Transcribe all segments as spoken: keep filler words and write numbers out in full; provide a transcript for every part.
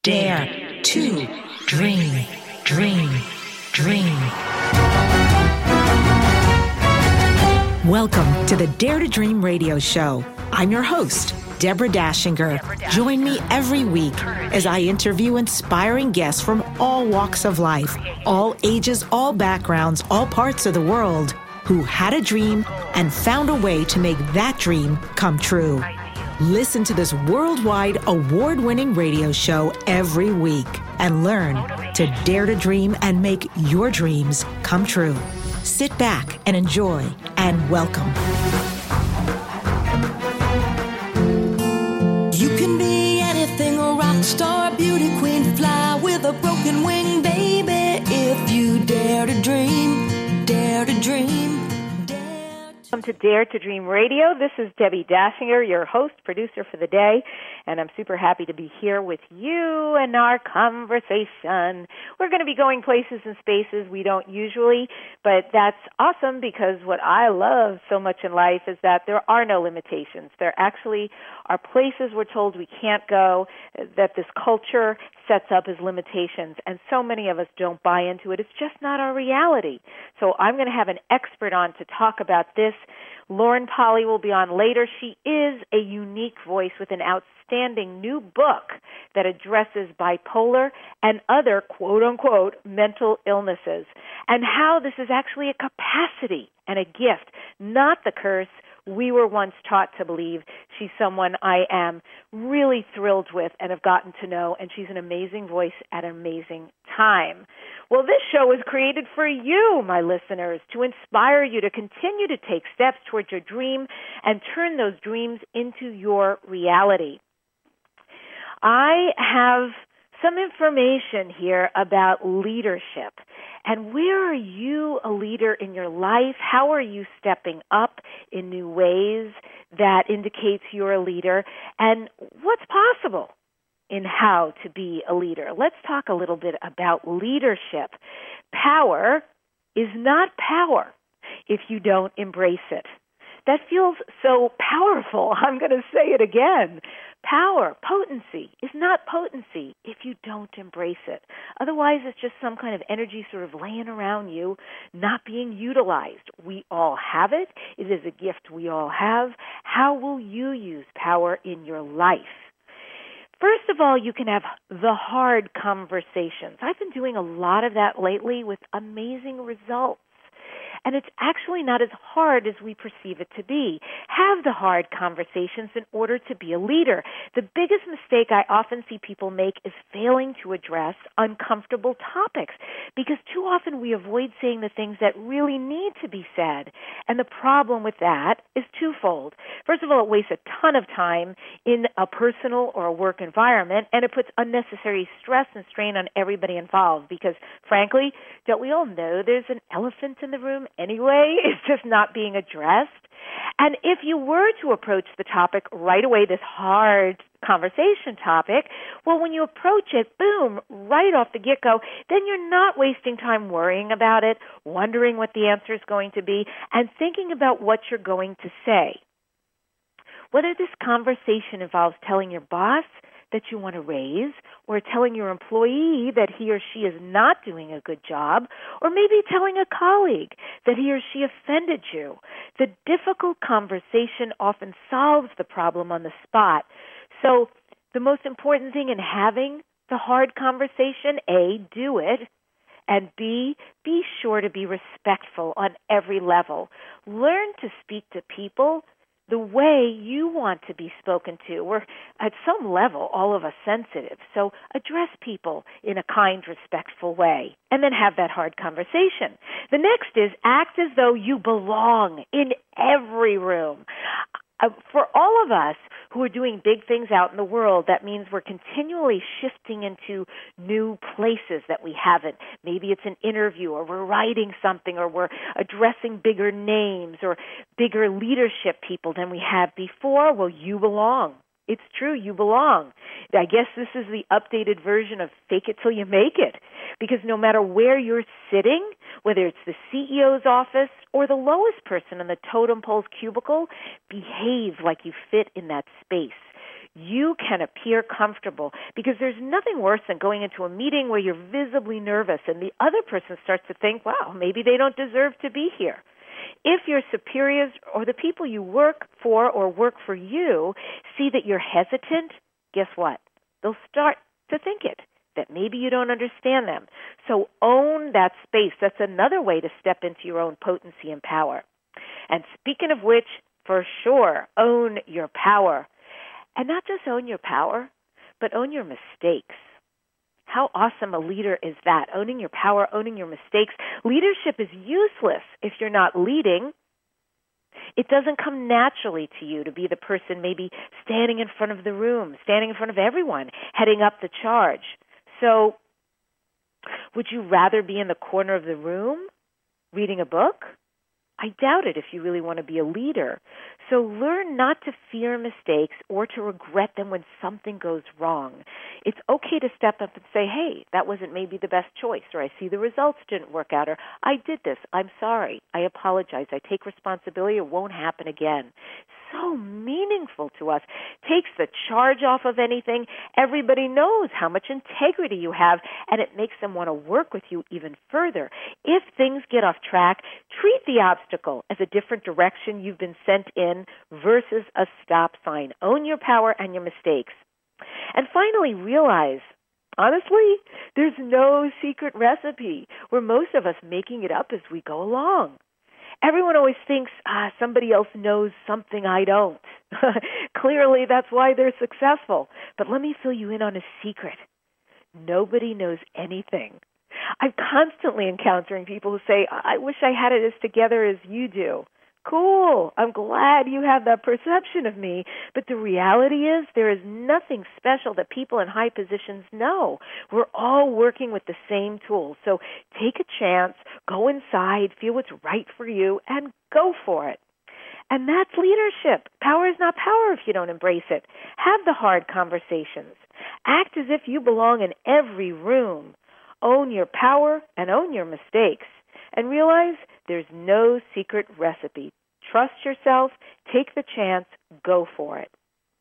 Dare to dream, dream, dream. Welcome to the Dare to Dream radio show. I'm your host, Deborah Dashinger. Join me every week as I interview inspiring guests from all walks of life, all ages, all backgrounds, all parts of the world, who had a dream and found a way to make that dream come true. Listen to this worldwide award-winning radio show every week and learn to dare to dream and make your dreams come true. Sit back and enjoy, and welcome. You can be anything, a rock star, beauty queen, fly with a broken wing, baby, if you dare to dream, dare to dream. Welcome to Dare to Dream Radio. This is Debbie Dashinger, your host, producer for the day, and I'm super happy to be here with you and our conversation. We're going to be going places and spaces we don't usually, but that's awesome because what I love so much in life is that there are no limitations. There actually are places we're told we can't go, that this culture sets up as limitations, and so many of us don't buy into it. It's just not our reality. So I'm going to have an expert on to talk about this. Lauren Polly will be on later. She is a unique voice with an outstanding new book that addresses bipolar and other quote-unquote mental illnesses, and how this is actually a capacity and a gift, not the curse we were once taught to believe. She's someone I am really thrilled with and have gotten to know, and she's an amazing voice at an amazing time. Well, this show is created for you, my listeners, to inspire you to continue to take steps towards your dream and turn those dreams into your reality. I have some information here about leadership. And where are you a leader in your life? How are you stepping up in new ways that indicates you're a leader? And what's possible in how to be a leader? Let's talk a little bit about leadership. Power is not power if you don't embrace it. That feels so powerful. I'm going to say it again. Power, potency, is not potency if you don't embrace it. Otherwise, it's just some kind of energy sort of laying around you, not being utilized. We all have it. It is a gift we all have. How will you use power in your life? First of all, you can have the hard conversations. I've been doing a lot of that lately with amazing results. And it's actually not as hard as we perceive it to be. Have the hard conversations in order to be a leader. The biggest mistake I often see people make is failing to address uncomfortable topics, because too often we avoid saying the things that really need to be said. And the problem with that is twofold. First of all, it wastes a ton of time in a personal or a work environment, and it puts unnecessary stress and strain on everybody involved, because frankly, don't we all know there's an elephant in the room anyway? It's just not being addressed. And if you were to approach the topic right away, this hard conversation topic, well, when you approach it, boom, right off the get-go, then you're not wasting time worrying about it, wondering what the answer is going to be, and thinking about what you're going to say. Whether this conversation involves telling your boss that you want to raise, or telling your employee that he or she is not doing a good job, or maybe telling a colleague that he or she offended you. The difficult conversation often solves the problem on the spot. So the most important thing in having the hard conversation, A, do it, and B, be sure to be respectful on every level. Learn to speak to people the way you want to be spoken to. We're, at some level, all of us sensitive. So address people in a kind, respectful way, and then have that hard conversation. The next is act as though you belong in every room. Uh, for all of us who are doing big things out in the world, that means we're continually shifting into new places that we haven't. Maybe it's an interview, or we're writing something, or we're addressing bigger names or bigger leadership people than we have before. Well, you belong. It's true, you belong. I guess this is the updated version of fake it till you make it, because no matter where you're sitting, whether it's the C E O's office or the lowest person in the totem pole's cubicle, behave like you fit in that space. You can appear comfortable, because there's nothing worse than going into a meeting where you're visibly nervous and the other person starts to think, wow, maybe they don't deserve to be here. If your superiors or the people you work for or work for you see that you're hesitant, guess what? They'll start to think it, that maybe you don't understand them. So own that space. That's another way to step into your own potency and power. And speaking of which, for sure, own your power. And not just own your power, but own your mistakes. How awesome a leader is that? Owning your power, owning your mistakes. Leadership is useless if you're not leading. It doesn't come naturally to you to be the person maybe standing in front of the room, standing in front of everyone, heading up the charge. So would you rather be in the corner of the room reading a book? I doubt it if you really want to be a leader. So learn not to fear mistakes or to regret them when something goes wrong. It's okay to step up and say, hey, that wasn't maybe the best choice, or I see the results didn't work out, or I did this, I'm sorry, I apologize, I take responsibility, it won't happen again. So meaningful to us. Takes the charge off of anything. Everybody knows how much integrity you have, and it makes them want to work with you even further. If things get off track, treat the obstacle as a different direction you've been sent in versus a stop sign. Own your power and your mistakes. And finally, realize, honestly, there's no secret recipe. We're most of us making it up as we go along. Everyone always thinks, ah, somebody else knows something I don't. Clearly, that's why they're successful. But let me fill you in on a secret. Nobody knows anything. I'm constantly encountering people who say, I wish I had it as together as you do. Cool. I'm glad you have that perception of me. But the reality is there is nothing special that people in high positions know. We're all working with the same tools. So take a chance, go inside, feel what's right for you, and go for it. And that's leadership. Power is not power if you don't embrace it. Have the hard conversations. Act as if you belong in every room. Own your power and own your mistakes. And realize there's no secret recipe. Trust yourself, take the chance, go for it.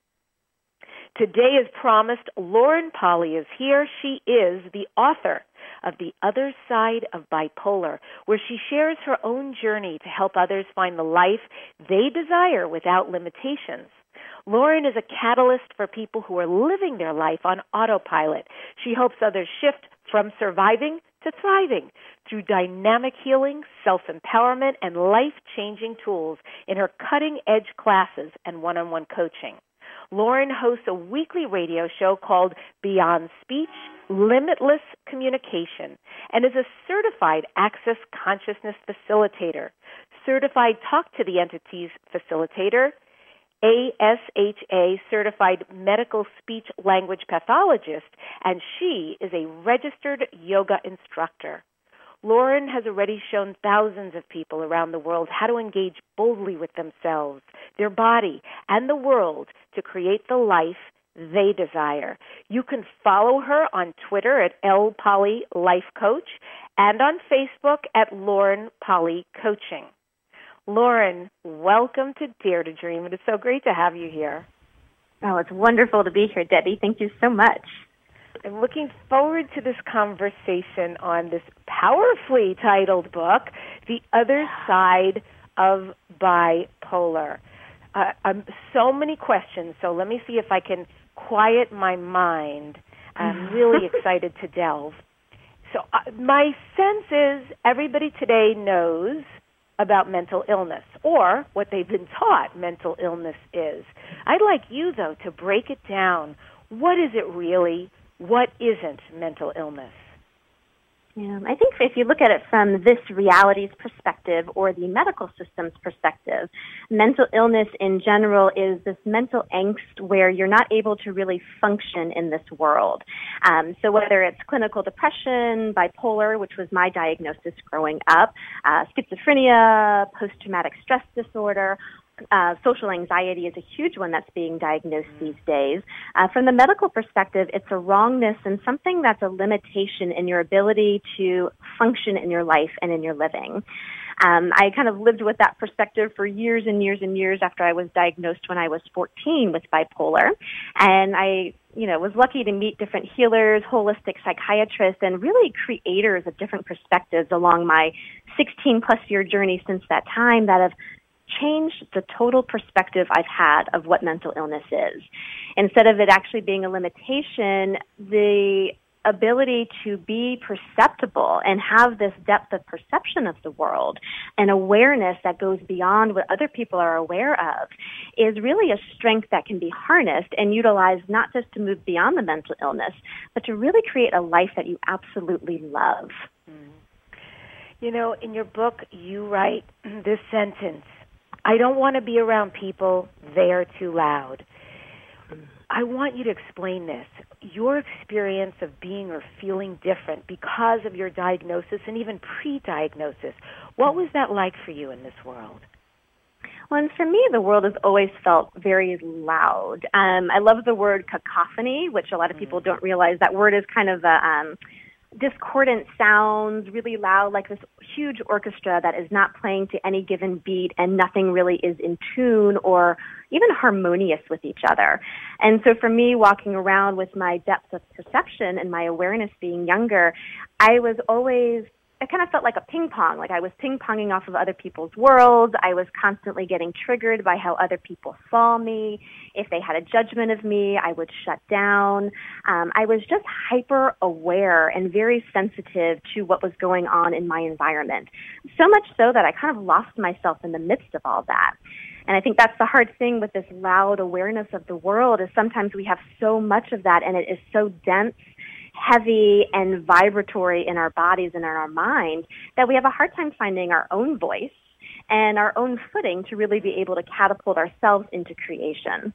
Today, as promised, Lauren Polly is here. She is the author of The Other Side of Bipolar, where she shares her own journey to help others find the life they desire without limitations. Lauren is a catalyst for people who are living their life on autopilot. She helps others shift from surviving to thriving through dynamic healing, self-empowerment, and life-changing tools in her cutting-edge classes and one-on-one coaching. Lauren hosts a weekly radio show called Beyond Speech, Limitless Communication, and is a certified Access Consciousness Facilitator, certified Talk to the Entities Facilitator, A S H A certified medical speech language pathologist, and she is a registered yoga instructor. Lauren has already shown thousands of people around the world how to engage boldly with themselves, their body, and the world to create the life they desire. You can follow her on Twitter at L Polly Life Coach and on Facebook at Lauren Polly Coaching. Lauren, welcome to Dare to Dream. It is so great to have you here. Oh, it's wonderful to be here, Debbie. Thank you so much. I'm looking forward to this conversation on this powerfully titled book, The Other Side of Bipolar. Uh, um, so many questions, so let me see if I can quiet my mind. I'm really excited to delve. So uh, my sense is everybody today knows about mental illness, or what they've been taught mental illness is. I'd like you, though, to break it down. What is it really? What isn't mental illness? Yeah, I think if you look at it from this reality's perspective or the medical system's perspective, mental illness in general is this mental angst where you're not able to really function in this world. Um, so whether it's clinical depression, bipolar, which was my diagnosis growing up, uh, schizophrenia, post-traumatic stress disorder, Uh, social anxiety is a huge one that's being diagnosed these days. Uh, from the medical perspective, it's a wrongness and something that's a limitation in your ability to function in your life and in your living. Um, I kind of lived with that perspective for years and years and years after I was diagnosed when I was fourteen with bipolar. And I, you know, was lucky to meet different healers, holistic psychiatrists, and really creators of different perspectives along my sixteen plus year journey since that time that have changed the total perspective I've had of what mental illness is. Instead of it actually being a limitation, the ability to be perceptible and have this depth of perception of the world and awareness that goes beyond what other people are aware of is really a strength that can be harnessed and utilized not just to move beyond the mental illness, but to really create a life that you absolutely love. Mm. You know, in your book, you write this sentence, "I don't want to be around people, they're too loud." I want you to explain this. Your experience of being or feeling different because of your diagnosis and even pre-diagnosis, what was that like for you in this world? Well, and for me, the world has always felt very loud. Um, I love the word cacophony, which a lot of people don't realize. That word is kind of a um, discordant sounds, really loud, like this huge orchestra that is not playing to any given beat and nothing really is in tune or even harmonious with each other. And so for me, walking around with my depth of perception and my awareness being younger, I was always, I kind of felt like a ping pong, like I was ping-ponging off of other people's worlds. I was constantly getting triggered by how other people saw me. If they had a judgment of me, I would shut down. Um, I was just hyper-aware and very sensitive to what was going on in my environment, so much so that I kind of lost myself in the midst of all that. And I think that's the hard thing with this loud awareness of the world is sometimes we have so much of that and it is so dense, heavy, and vibratory in our bodies and in our mind that we have a hard time finding our own voice and our own footing to really be able to catapult ourselves into creation.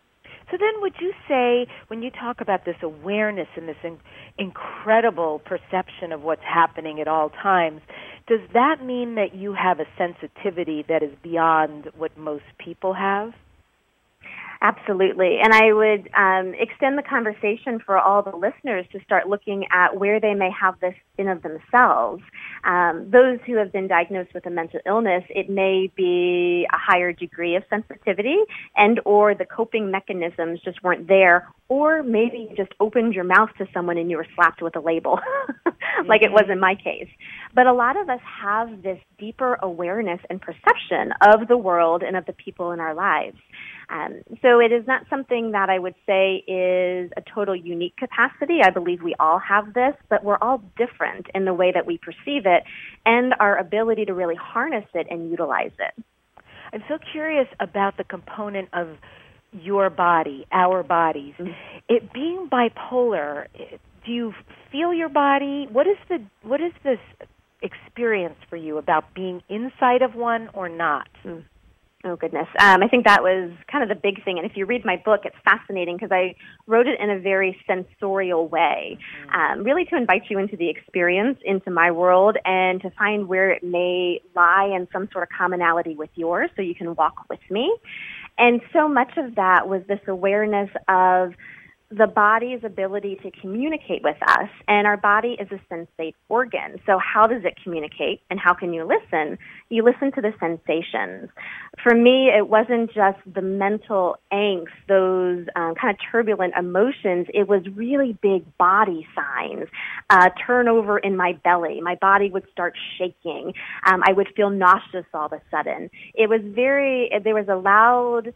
So then would you say, when you talk about this awareness and this in- incredible perception of what's happening at all times, does that mean that you have a sensitivity that is beyond what most people have? Absolutely. And I would um, extend the conversation for all the listeners to start looking at where they may have this in of themselves. Um, those who have been diagnosed with a mental illness, it may be a higher degree of sensitivity and or the coping mechanisms just weren't there, or maybe you just opened your mouth to someone and you were slapped with a label, like it was in my case. But a lot of us have this deeper awareness and perception of the world and of the people in our lives. Um, so it is not something that I would say is a total unique capacity. I believe we all have this, but we're all different in the way that we perceive it and our ability to really harness it and utilize it. I'm so curious about the component of your body, our bodies. Mm-hmm. It being bipolar, do you feel your body? What is the what is this experience for you about being inside of one or not? Mm. Oh, goodness. Um, I think that was kind of the big thing. And if you read my book, it's fascinating because I wrote it in a very sensorial way, um, really to invite you into the experience, into my world, and to find where it may lie in some sort of commonality with yours so you can walk with me. And so much of that was this awareness of the body's ability to communicate with us, and our body is a sensate organ. So how does it communicate, and how can you listen? You listen to the sensations. For me, it wasn't just the mental angst, those um, kind of turbulent emotions. It was really big body signs, uh, turnover in my belly. My body would start shaking. Um, I would feel nauseous all of a sudden. It was very, there was a loud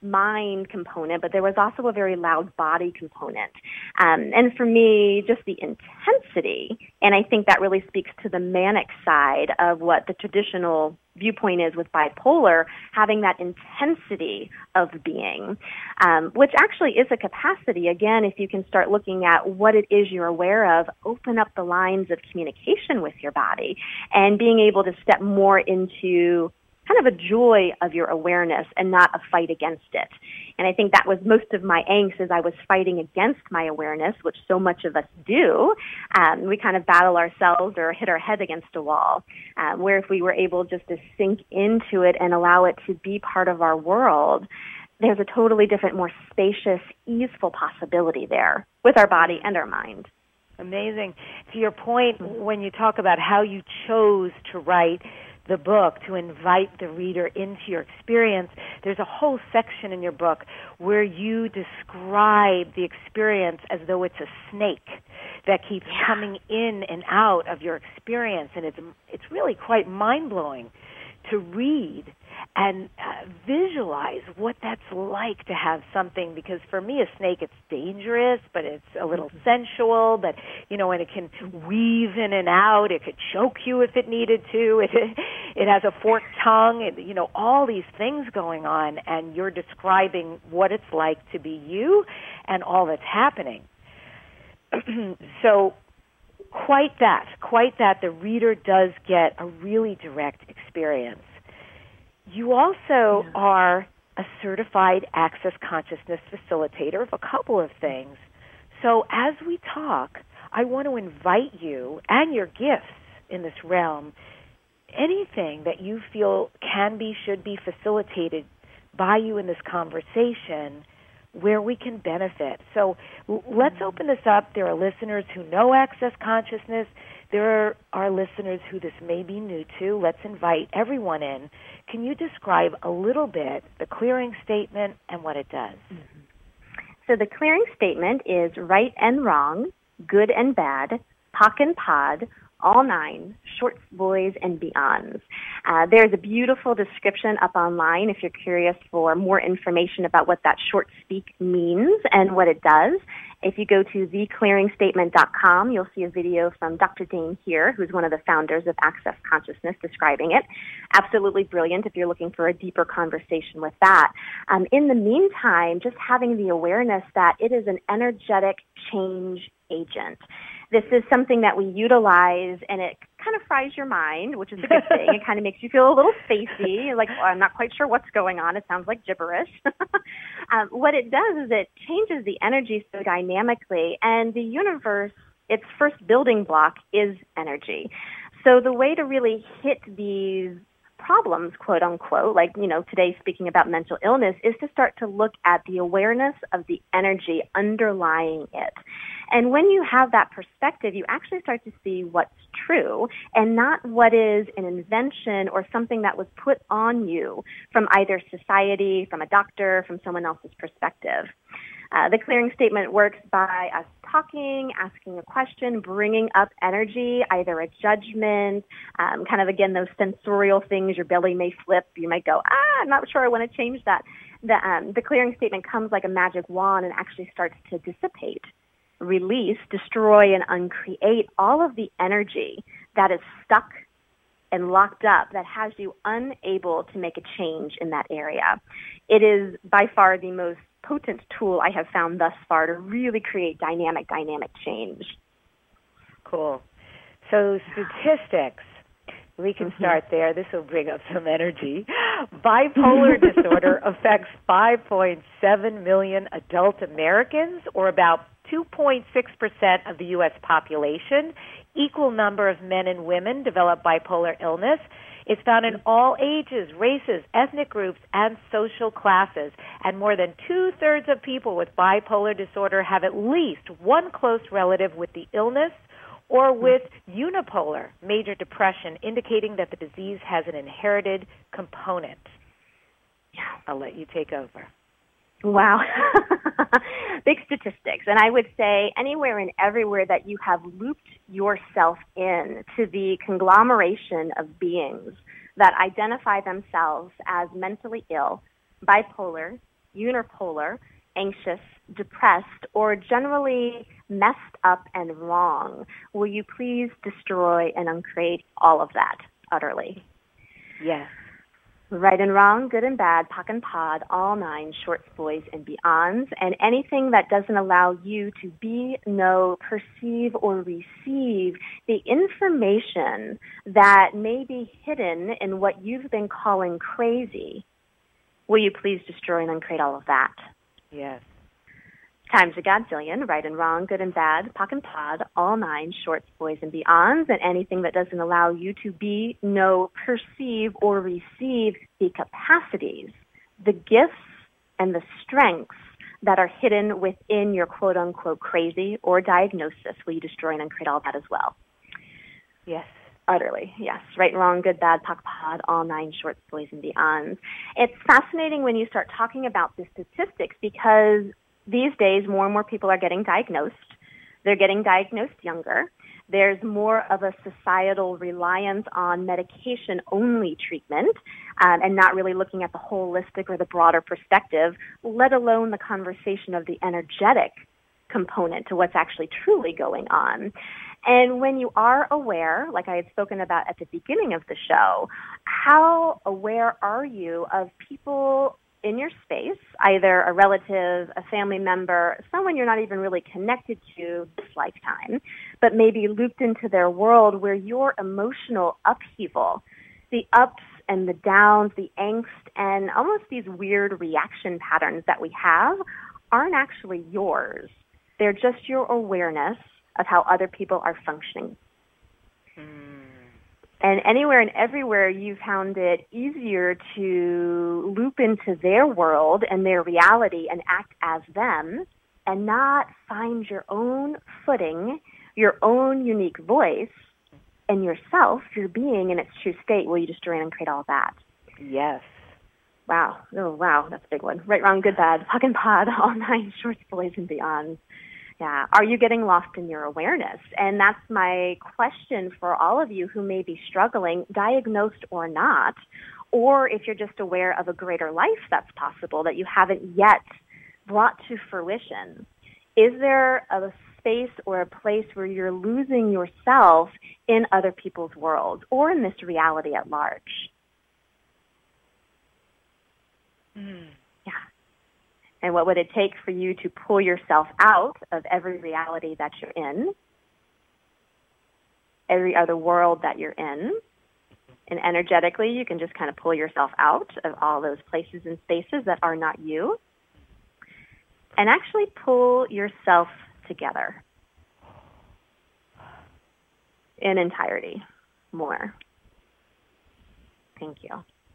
mind component, but there was also a very loud body component. Um, and for me, just the intensity, and I think that really speaks to the manic side of what the traditional viewpoint is with bipolar, having that intensity of being, um, which actually is a capacity. Again, if you can start looking at what it is you're aware of, open up the lines of communication with your body and being able to step more into kind of a joy of your awareness and not a fight against it. And I think that was most of my angst, is I was fighting against my awareness, which so much of us do. Um, we kind of battle ourselves or hit our head against a wall, um, where if we were able just to sink into it and allow it to be part of our world, there's a totally different, more spacious, easeful possibility there with our body and our mind. Amazing. To your point, when you talk about how you chose to write the book to invite the reader into your experience, there's a whole section in your book where you describe the experience as though it's a snake that keeps yeah. coming in and out of your experience, and it's it's really quite mind-blowing to read and uh, visualize what that's like to have something, because for me a snake, it's dangerous, but it's a little sensual, but you know, and it can weave in and out, it could choke you if it needed to, it it has a forked tongue, it, you know, all these things going on, and you're describing what it's like to be you and all that's happening. So quite that, quite that, the reader does get a really direct experience. You also yeah. are a certified Access Consciousness facilitator of a couple of things. So as we talk, I want to invite you and your gifts in this realm, anything that you feel can be, should be facilitated by you in this conversation where we can benefit. So let's open this up. There are listeners who know Access Consciousness. There are listeners who this may be new to. Let's invite everyone in. Can you describe a little bit the clearing statement and what it does? Mm-hmm. So the clearing statement is right and wrong, good and bad, P O C and P O D, all nine, shorts, boys, and beyonds. Uh, there's a beautiful description up online if you're curious for more information about what that short speak means and what it does. If you go to the clearing statement dot com, you'll see a video from Doctor Dane here, who's one of the founders of Access Consciousness, describing it. Absolutely brilliant if you're looking for a deeper conversation with that. Um, in the meantime, just having the awareness that it is an energetic change agent. This is something that we utilize, and it kind of fries your mind, which is a good thing. It kind of makes you feel a little spacey, like, well, I'm not quite sure what's going on. It sounds like gibberish. um, what it does is it changes the energy so dynamically, and the universe, its first building block is energy. So the way to really hit these problems, quote unquote, like, you know, today speaking about mental illness, is to start to look at the awareness of the energy underlying it. And when you have that perspective, you actually start to see what's true and not what is an invention or something that was put on you from either society, from a doctor, from someone else's perspective. Uh, the clearing statement works by us talking, asking a question, bringing up energy, either a judgment, um, kind of, again, those sensorial things. Your belly may flip. You might go, ah, I'm not sure I want to change that. The, um, the clearing statement comes like a magic wand and actually starts to dissipate, release, destroy, and uncreate all of the energy that is stuck and locked up that has you unable to make a change in that area. It is by far the most potent tool I have found thus far to really create dynamic, dynamic change. Cool. So statistics, we can mm-hmm. start there. This will bring up some energy. Bipolar disorder affects five point seven million adult Americans, or about two point six percent of the U S population. Equal number of men and women develop bipolar illness. It's found in all ages, races, ethnic groups, and social classes. And more than two-thirds of people with bipolar disorder have at least one close relative with the illness or with unipolar major depression, indicating that the disease has an inherited component. I'll let you take over. Wow. Big statistics. And I would say anywhere and everywhere that you have looped yourself in to the conglomeration of beings that identify themselves as mentally ill, bipolar, unipolar, anxious, depressed, or generally messed up and wrong, will you please destroy and uncreate all of that utterly? Yes. Right and wrong, good and bad, P O C and P O D, all nine, shorts, boys, and beyonds, and anything that doesn't allow you to be, know, perceive, or receive the information that may be hidden in what you've been calling crazy. Will you please destroy and uncreate all of that? Yes. Times a godzillion, right and wrong, good and bad, P O C and P O D, all nine, shorts, boys, and beyonds, and anything that doesn't allow you to be, know, perceive, or receive the capacities, the gifts, and the strengths that are hidden within your quote-unquote crazy or diagnosis. Will you destroy and uncreate all that as well? Yes. Utterly, yes. Right, wrong, good, bad, P O C, P O D, all nine shorts, boys, and beyonds. It's fascinating when you start talking about the statistics because these days more and more people are getting diagnosed. They're getting diagnosed younger. There's more of a societal reliance on medication-only treatment um, and not really looking at the holistic or the broader perspective, let alone the conversation of the energetic component to what's actually truly going on. And when you are aware, like I had spoken about at the beginning of the show, how aware are you of people in your space, either a relative, a family member, someone you're not even really connected to this lifetime, but maybe looped into their world where your emotional upheaval, the ups and the downs, the angst, and almost these weird reaction patterns that we have aren't actually yours. They're just your awareness of how other people are functioning. Mm. And anywhere and everywhere you found it easier to loop into their world and their reality and act as them and not find your own footing, your own unique voice, and yourself, your being in its true state, will you just join and create all that? Yes. Wow. Oh, wow. That's a big one. Right, wrong, good, bad, P O C and P O D, all nine shorts, boys, and beyond. Yeah. Are you getting lost in your awareness? And that's my question for all of you who may be struggling, diagnosed or not, or if you're just aware of a greater life that's possible that you haven't yet brought to fruition. Is there a space or a place where you're losing yourself in other people's worlds or in this reality at large? Mm. Yeah. And what would it take for you to pull yourself out of every reality that you're in, every other world that you're in? And energetically, you can just kind of pull yourself out of all those places and spaces that are not you, and actually pull yourself together in entirety more. Thank you.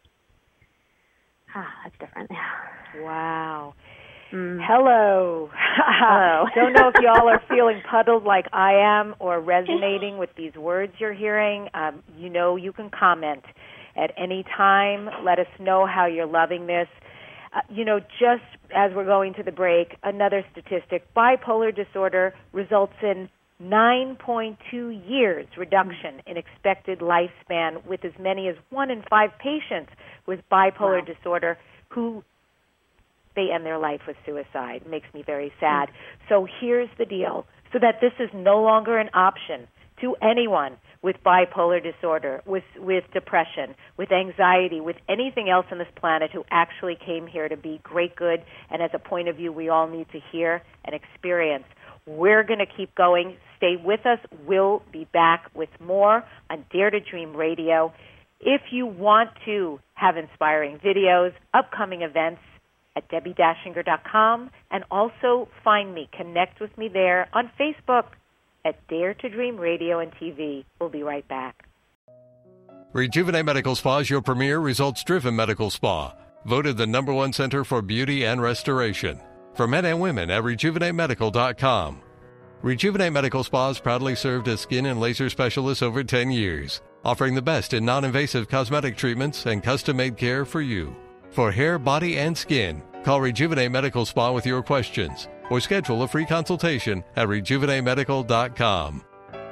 Ah, that's different. Wow. Mm. Hello. Hello. Don't know if y'all are feeling puddled like I am or resonating with these words you're hearing. Um, you know you can comment at any time. Let us know how you're loving this. Uh, you know, just as we're going to the break, another statistic, bipolar disorder results in nine point two years reduction in expected lifespan, with as many as one in five patients with bipolar wow. disorder who they end their life with suicide. It makes me very sad. Mm-hmm. So here's the deal, so that this is no longer an option to anyone with bipolar disorder, with, with depression, with anxiety, with anything else on this planet who actually came here to be great good and as a point of view we all need to hear and experience. We're going to keep going. Stay with us. We'll be back with more on Dare to Dream Radio. If you want to have inspiring videos, upcoming events, at Debbie Dashinger dot com, and also find me, connect with me there on Facebook at Dare to Dream Radio and T V. We'll be right back. Rejuvenate Medical Spa is your premier results-driven medical spa, voted the number one center for beauty and restoration. For men and women at Rejuvenate Medical dot com. Rejuvenate Medical Spa has proudly served as skin and laser specialists over ten years, offering the best in non-invasive cosmetic treatments and custom-made care for you. For hair, body, and skin, call Rejuvenate Medical Spa with your questions or schedule a free consultation at Rejuvenate Medical dot com.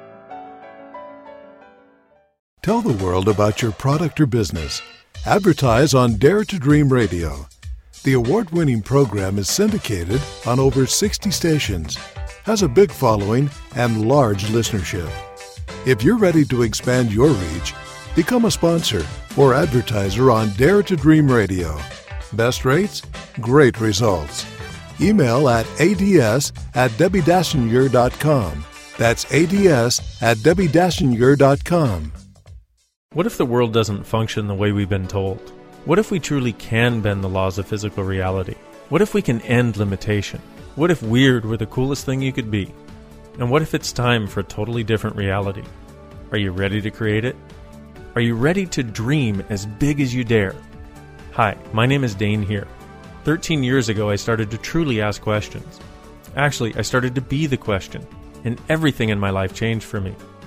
Tell the world about your product or business. Advertise on Dare to Dream Radio. The award-winning program is syndicated on over sixty stations, has a big following, and large listenership. If you're ready to expand your reach, become a sponsor or advertiser on Dare to Dream Radio. Best rates, great results. Email at ads at Debbie Dashinger dot com. That's ads at Debbie Dashinger dot com. What if the world doesn't function the way we've been told? What if we truly can bend the laws of physical reality? What if we can end limitation? What if weird were the coolest thing you could be? And what if it's time for a totally different reality? Are you ready to create it? Are you ready to dream as big as you dare? Hi, my name is Dane here. Thirteen years ago, I started to truly ask questions. Actually, I started to be the question, and everything in my life changed for me.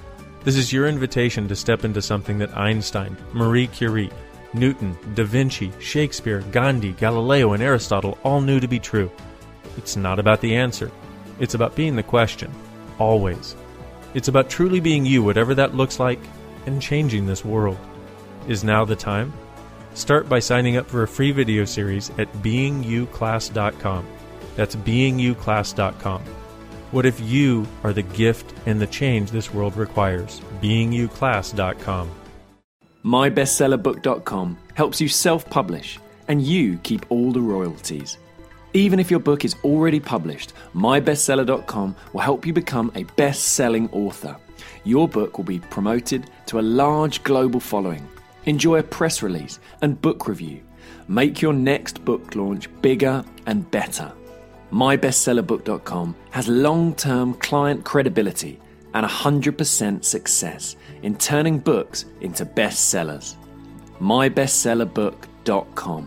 This is your invitation to step into something that Einstein, Marie Curie, Newton, Da Vinci, Shakespeare, Gandhi, Galileo, and Aristotle all knew to be true. It's not about the answer. It's about being the question. Always. It's about truly being you, whatever that looks like, and changing this world. Is now the time? Start by signing up for a free video series at being you class dot com. That's being you class dot com. What if you are the gift and the change this world requires? being you class dot com. my bestseller book dot com helps you self-publish, and you keep all the royalties. Even if your book is already published, my bestseller dot com will help you become a best-selling author. Your book will be promoted to a large global following. Enjoy a press release and book review. Make your next book launch bigger and better. my bestseller book dot com has long-term client credibility and one hundred percent success in turning books into bestsellers. my bestseller book dot com.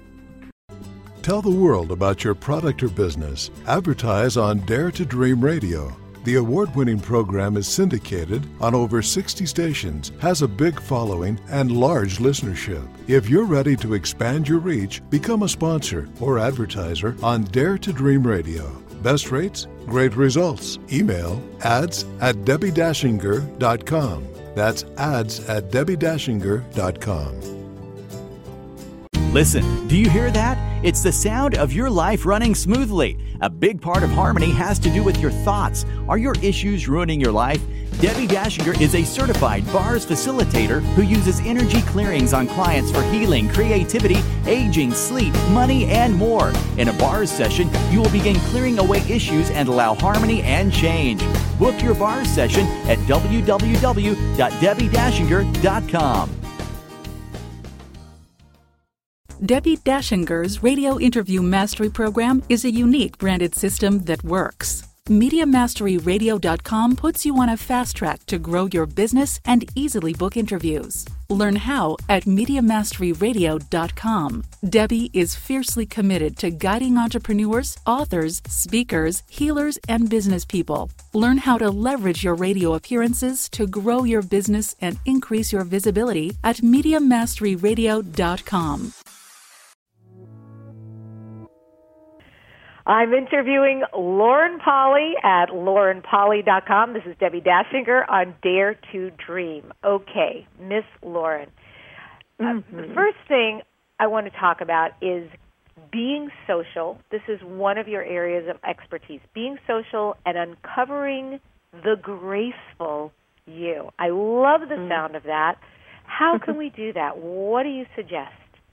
Tell the world about your product or business. Advertise on Dare to Dream Radio. The award-winning program is syndicated on over sixty stations, has a big following, and large listenership. If you're ready to expand your reach, become a sponsor or advertiser on Dare to Dream Radio. Best rates, great results. Email ads at debbie dashinger dot com. That's ads at debbie dashinger dot com. Listen, do you hear that? It's the sound of your life running smoothly. A big part of harmony has to do with your thoughts. Are your issues ruining your life? Debbie Dashinger is a certified bars facilitator who uses energy clearings on clients for healing, creativity, aging, sleep, money, and more. In a bars session, you will begin clearing away issues and allow harmony and change. Book your bars session at w w w dot debbie dashinger dot com. Debbie Dashinger's Radio Interview Mastery Program is a unique branded system that works. Media Mastery Radio dot com puts you on a fast track to grow your business and easily book interviews. Learn how at Media Mastery Radio dot com. Debbie is fiercely committed to guiding entrepreneurs, authors, speakers, healers, and business people. Learn how to leverage your radio appearances to grow your business and increase your visibility at Media Mastery Radio dot com. I'm interviewing Lauren Polly at Lauren Polly dot com. This is Debbie Dashinger on Dare to Dream. Okay, Miss Lauren. Mm-hmm. Uh, the first thing I want to talk about is being social. This is one of your areas of expertise. Being social and uncovering the graceful you. I love the mm. sound of that. How can we do that? What do you suggest?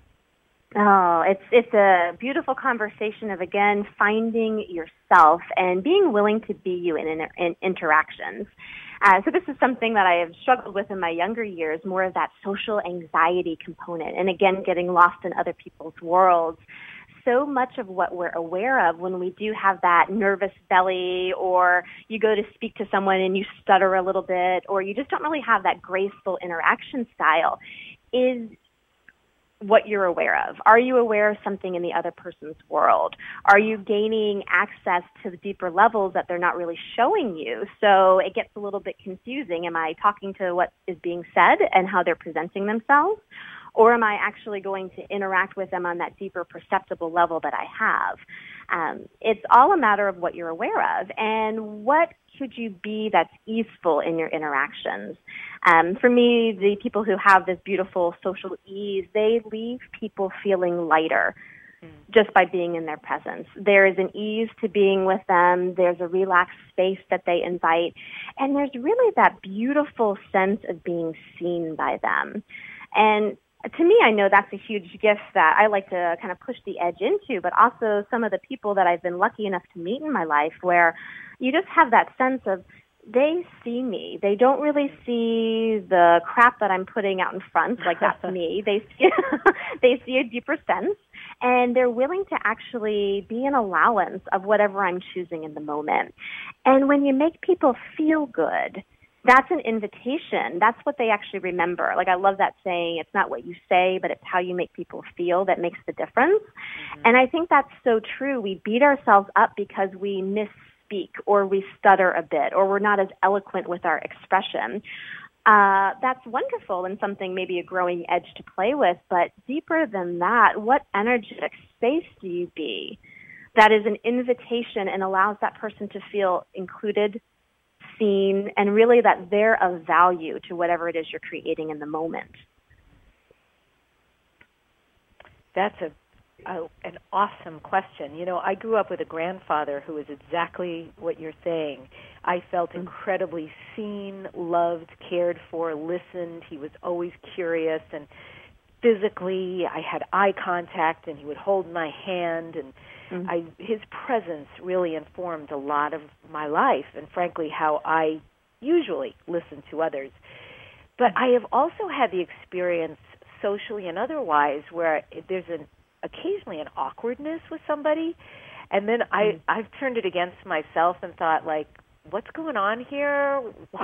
Oh, it's it's a beautiful conversation of, again, finding yourself and being willing to be you in, in, in interactions. Uh, so this is something that I have struggled with in my younger years, more of that social anxiety component, and again, getting lost in other people's worlds. So much of what we're aware of when we do have that nervous belly, or you go to speak to someone and you stutter a little bit, or you just don't really have that graceful interaction style, is what you're aware of. Are you aware of something in the other person's world? Are you gaining access to the deeper levels that they're not really showing you? So it gets a little bit confusing. Am I talking to what is being said and how they're presenting themselves? Or am I actually going to interact with them on that deeper perceptible level that I have? Um, it's all a matter of what you're aware of and what could you be that's easeful in your interactions. Um, for me, the people who have this beautiful social ease, they leave people feeling lighter mm. just by being in their presence. There is an ease to being with them. There's a relaxed space that they invite. And there's really that beautiful sense of being seen by them. And to me, I know that's a huge gift that I like to kind of push the edge into, but also some of the people that I've been lucky enough to meet in my life where you just have that sense of they see me. They don't really see the crap that I'm putting out in front, like that's me. They see, they see a deeper sense, and they're willing to actually be an allowance of whatever I'm choosing in the moment. And when you make people feel good, that's an invitation. That's what they actually remember. Like, I love that saying, it's not what you say, but it's how you make people feel that makes the difference. Mm-hmm. And I think that's so true. We beat ourselves up because we misspeak speak, or we stutter a bit, or we're not as eloquent with our expression. Uh, that's wonderful and something maybe a growing edge to play with, but deeper than that, what energetic space do you be that is an invitation and allows that person to feel included, seen, and really that they're of value to whatever it is you're creating in the moment? That's a, a an awesome question. You know, I grew up with a grandfather who was exactly what you're saying. I felt incredibly seen, loved, cared for, listened. He was always curious, and physically I had eye contact, and he would hold my hand, and mm-hmm. I, his presence really informed a lot of my life and, frankly, how I usually listen to others. But I have also had the experience socially and otherwise where there's an occasionally an awkwardness with somebody, and then I, mm-hmm. I've turned it against myself and thought, like, what's going on here?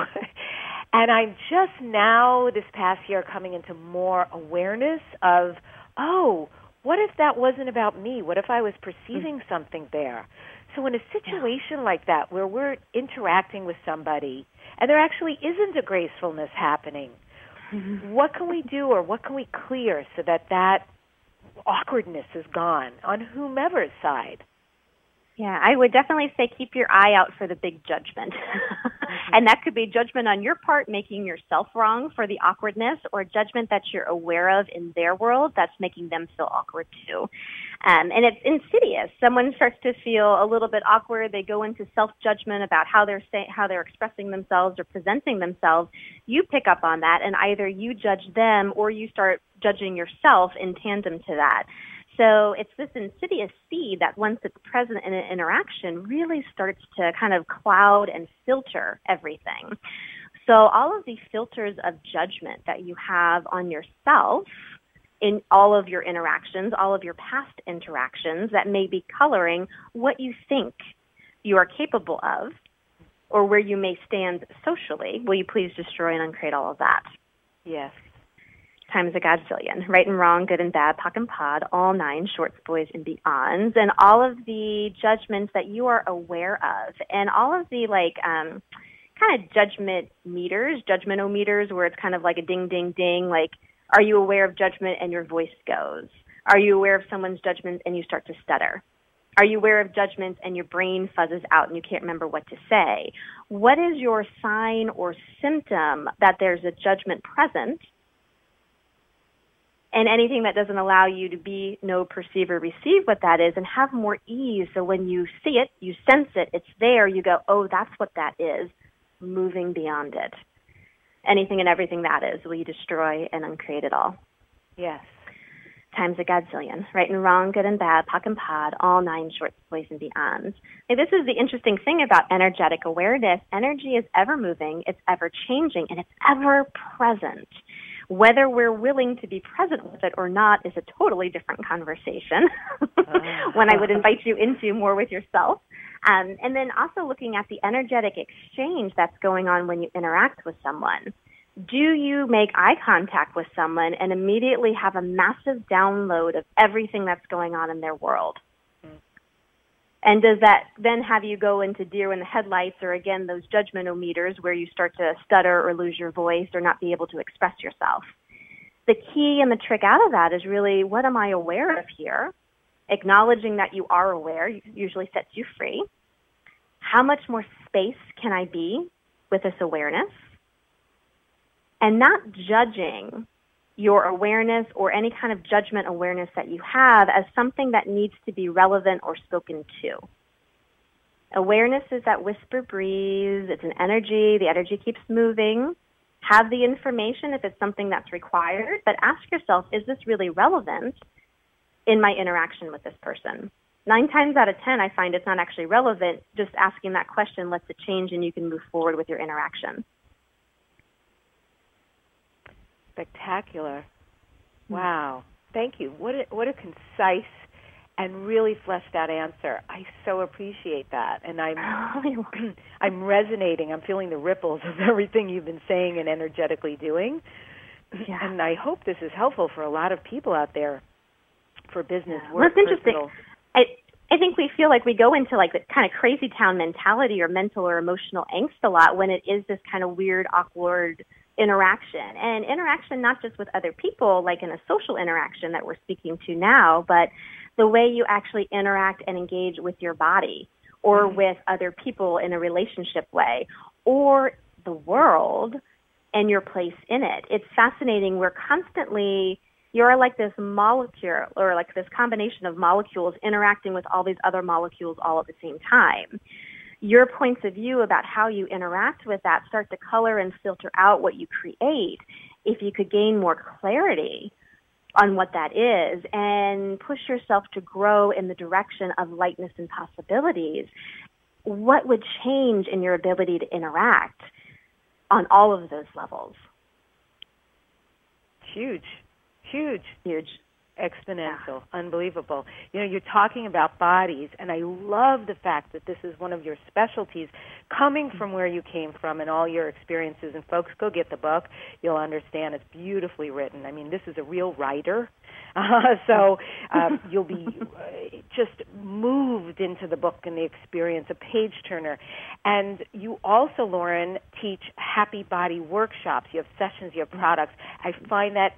And I'm just now, this past year, coming into more awareness of, oh, what if that wasn't about me? What if I was perceiving mm-hmm. something there? So in a situation yeah. like that, where we're interacting with somebody, and there actually isn't a gracefulness happening, mm-hmm. what can we do, or what can we clear so that that awkwardness is gone on whomever's side? Yeah, I would definitely say keep your eye out for the big judgment. Mm-hmm. And that could be judgment on your part, making yourself wrong for the awkwardness, or judgment that you're aware of in their world that's making them feel awkward too. Um, and it's insidious. Someone starts to feel a little bit awkward. They go into self-judgment about how they're say, how they're expressing themselves or presenting themselves. You pick up on that, and either you judge them or you start judging yourself in tandem to that. So it's this insidious seed that once it's present in an interaction really starts to kind of cloud and filter everything. So all of the filters of judgment that you have on yourself in all of your interactions, all of your past interactions that may be coloring what you think you are capable of or where you may stand socially, will you please destroy and uncreate all of that? Yes. Times a godzillion, right and wrong, good and bad, pock and pod, all nine, shorts, boys, and beyonds, and all of the judgments that you are aware of, and all of the, like, um, kind of judgment meters, judgmentometers, where it's kind of like a ding, ding, ding, like, are you aware of judgment and your voice goes? Are you aware of someone's judgment and you start to stutter? Are you aware of judgments and your brain fuzzes out and you can't remember what to say? What is your sign or symptom that there's a judgment present? And anything that doesn't allow you to be, know, perceive, or receive what that is, and have more ease. So when you see it, you sense it, it's there, you go, oh, that's what that is, moving beyond it. Anything and everything that is, will you destroy and uncreate it all? Yes. Times a godzillion, right and wrong, good and bad, pock and pod, all nine, shorts, boys, and beyonds. Now, this is the interesting thing about energetic awareness. Energy is ever moving, it's ever changing, and it's ever present. Whether we're willing to be present with it or not is a totally different conversation, when I would invite you into more with yourself. Um, and then also looking at the energetic exchange that's going on when you interact with someone. Do you make eye contact with someone and immediately have a massive download of everything that's going on in their world? And does that then have you go into deer in the headlights, or again, those judgmentometers where you start to stutter or lose your voice or not be able to express yourself? The key and the trick out of that is really, what am I aware of here? Acknowledging that you are aware usually sets you free. How much more space can I be with this awareness? And not judging your awareness or any kind of judgment awareness that you have as something that needs to be relevant or spoken to. Awareness is that whisper breeze. It's an energy. The energy keeps moving. Have the information if it's something that's required, but ask yourself, is this really relevant in my interaction with this person? Nine times out of ten, I find it's not actually relevant. Just asking that question lets it change, and you can move forward with your interaction. Spectacular. Wow. Thank you. What a, what a concise and really fleshed out answer. I so appreciate that. And I'm I'm resonating. I'm feeling the ripples of everything you've been saying and energetically doing. Yeah. And I hope this is helpful for a lot of people out there, for business, yeah. work, well, it's interesting. personal. I, I think we feel like we go into like the kind of crazy town mentality or mental or emotional angst a lot when it is this kind of weird, awkward interaction. And interaction not just with other people, like in a social interaction that we're speaking to now, but the way you actually interact and engage with your body or mm-hmm. with other people in a relationship way or the world and your place in it. It's fascinating. We're constantly... You're like this molecule or like this combination of molecules interacting with all these other molecules all at the same time. Your points of view about how you interact with that start to color and filter out what you create. If you could gain more clarity on what that is and push yourself to grow in the direction of lightness and possibilities, what would change in your ability to interact on all of those levels? Huge. Huge. Huge. Exponential. Yeah. Unbelievable. You know, you're talking about bodies, and I love the fact that this is one of your specialties, coming from where you came from and all your experiences. And folks, go get the book. You'll understand it's beautifully written. I mean, this is a real writer. Uh, so um, you'll be uh, just moved into the book and the experience, a page-turner. And you also, Lauren, teach happy body workshops. You have sessions, you have products. I find that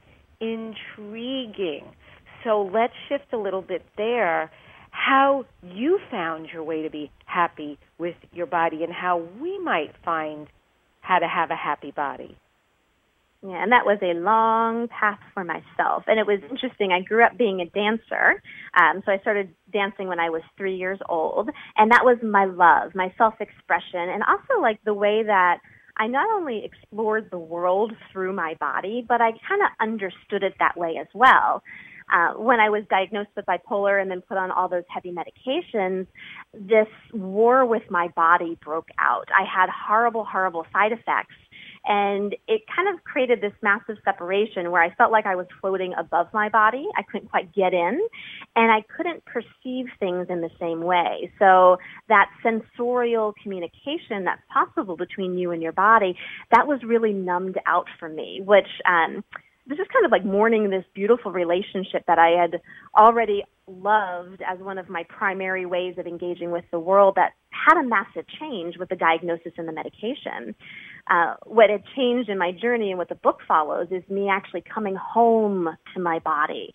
intriguing. So let's shift a little bit there, how you found your way to be happy with your body and how we might find how to have a happy body. Yeah, and that was a long path for myself. And it was interesting. I grew up being a dancer. Um, so I started dancing when I was three years old. And that was my love, my self-expression, and also like the way that I not only explored the world through my body, but I kind of understood it that way as well. Uh, when I was diagnosed with bipolar and then put on all those heavy medications, this war with my body broke out. I had horrible, horrible side effects. And it kind of created this massive separation where I felt like I was floating above my body. I couldn't quite get in, and I couldn't perceive things in the same way. So that sensorial communication that's possible between you and your body, that was really numbed out for me, which um, this is kind of like mourning this beautiful relationship that I had already loved as one of my primary ways of engaging with the world that had a massive change with the diagnosis and the medication. Uh, what had changed in my journey and what the book follows is me actually coming home to my body.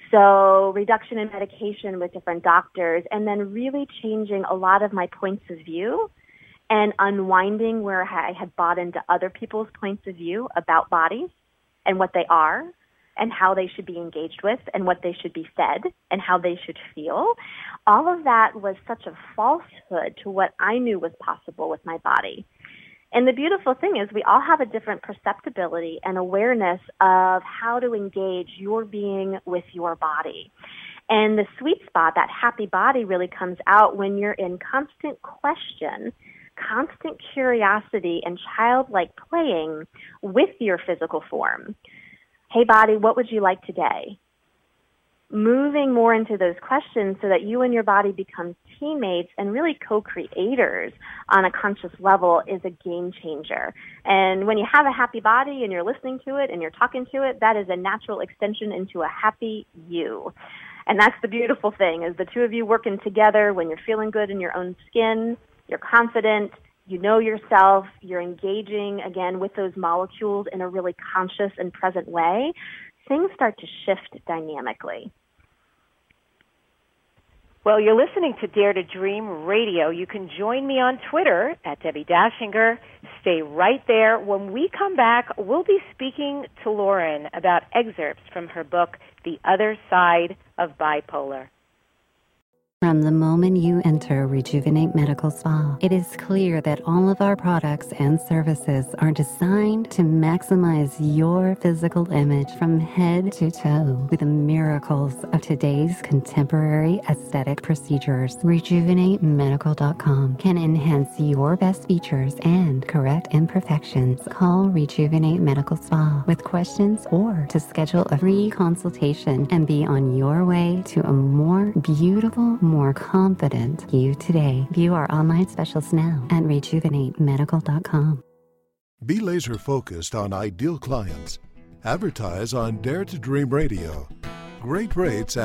So reduction in medication with different doctors and then really changing a lot of my points of view and unwinding where I had bought into other people's points of view about bodies and what they are and how they should be engaged with and what they should be fed and how they should feel. All of that was such a falsehood to what I knew was possible with my body. And the beautiful thing is we all have a different perceptibility and awareness of how to engage your being with your body. And the sweet spot, that happy body, really comes out when you're in constant question, constant curiosity, and childlike playing with your physical form. Hey, body, what would you like today? Moving more into those questions so that you and your body become teammates and really co-creators on a conscious level is a game changer. And when you have a happy body and you're listening to it and you're talking to it, that is a natural extension into a happy you. And that's the beautiful thing, is the two of you working together when you're feeling good in your own skin, you're confident, you know yourself, you're engaging, again, with those molecules in a really conscious and present way, things start to shift dynamically. Well, you're listening to Dare to Dream Radio. You can join me on Twitter at Debbie Dashinger. Stay right there. When we come back, we'll be speaking to Lauren about excerpts from her book, The Other Side of Bipolar. From the moment you enter Rejuvenate Medical Spa, it is clear that all of our products and services are designed to maximize your physical image from head to toe with the miracles of today's contemporary aesthetic procedures. Rejuvenate Medical dot com can enhance your best features and correct imperfections. Call Rejuvenate Medical Spa with questions or to schedule a free consultation and be on your way to a more beautiful, more confident you today. View our online specials now at Rejuvenate Medical dot com. Be laser focused on ideal clients. Advertise on Dare to Dream Radio. Great rates at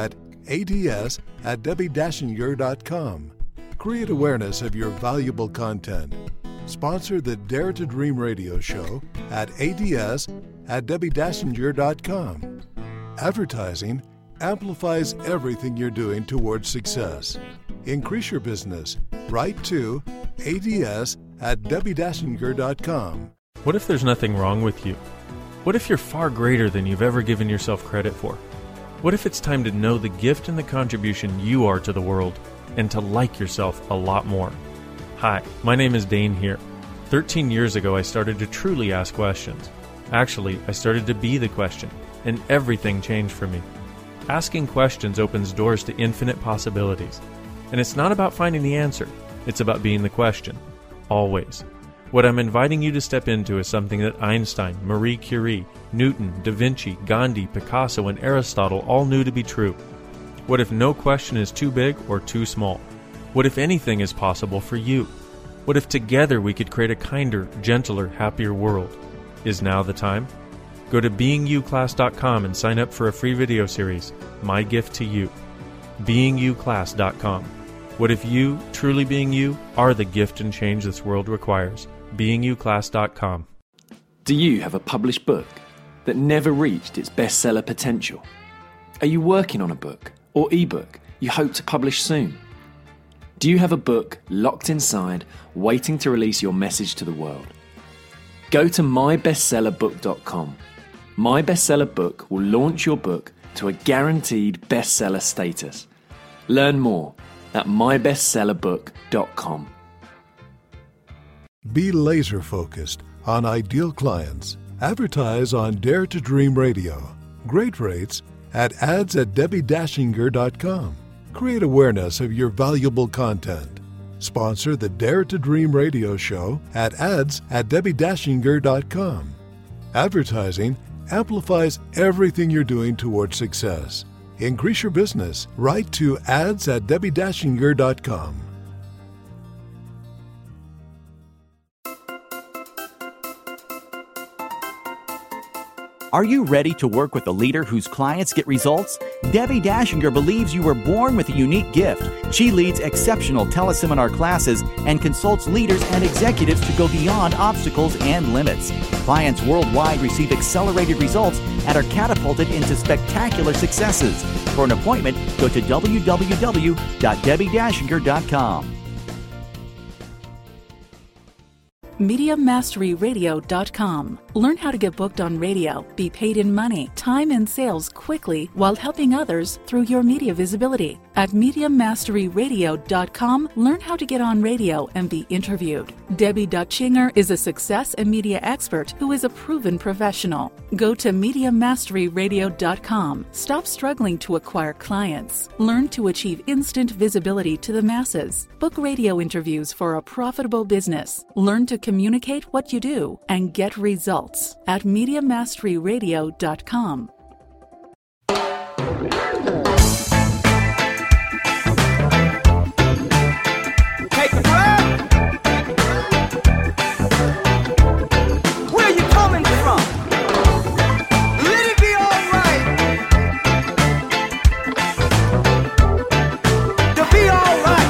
ads at debbie dachinger dot com. Create awareness of your valuable content. Sponsor the Dare to Dream radio show at ads at debbie dachinger dot com. Advertising amplifies everything you're doing towards success. Increase your business. Write to ads at debbie dachinger dot com. What if there's nothing wrong with you? What if you're far greater than you've ever given yourself credit for? What if it's time to know the gift and the contribution you are to the world and to like yourself a lot more? Hi, my name is Dane here. thirteen years ago, I started to truly ask questions. Actually, I started to be the question, and everything changed for me. Asking questions opens doors to infinite possibilities. And it's not about finding the answer, it's about being the question. Always. What I'm inviting you to step into is something that Einstein, Marie Curie, Newton, Da Vinci, Gandhi, Picasso, and Aristotle all knew to be true. What if no question is too big or too small? What if anything is possible for you? What if together we could create a kinder, gentler, happier world? Is now the time? Go to being you class dot com and sign up for a free video series, My Gift to You. being you class dot com. What if you, truly being you, are the gift and change this world requires? being you class dot com. Do you have a published book that never reached its bestseller potential? Are you working on a book or ebook you hope to publish soon? Do you have a book locked inside, waiting to release your message to the world? Go to my bestseller book dot com. My Bestseller Book will launch your book to a guaranteed bestseller status. Learn more at my bestseller book dot com. Be laser focused on ideal clients. Advertise on Dare to Dream Radio. Great rates at ads at debbie dachinger dot com. Create awareness of your valuable content. Sponsor the Dare to Dream radio show at ads at debbie dachinger dot com. Advertising amplifies everything you're doing towards success. Increase your business. Write to ads at debbie dachinger dot com. Are you ready to work with a leader whose clients get results? Debbie Dachinger believes you were born with a unique gift. She leads exceptional teleseminar classes and consults leaders and executives to go beyond obstacles and limits. Clients worldwide receive accelerated results and are catapulted into spectacular successes. For an appointment, go to w w w dot debbie dachinger dot com. media mastery radio dot com. Learn how to get booked on radio, be paid in money, time, and sales quickly while helping others through your media visibility. At media mastery radio dot com, learn how to get on radio and be interviewed. Debbie Dachinger is a success and media expert who is a proven professional. Go to media mastery radio dot com. Stop struggling to acquire clients. Learn to achieve instant visibility to the masses. Book radio interviews for a profitable business. Learn to communicate what you do and get results at media mastery radio dot com. Where you coming from? Let it be all right. To be all right.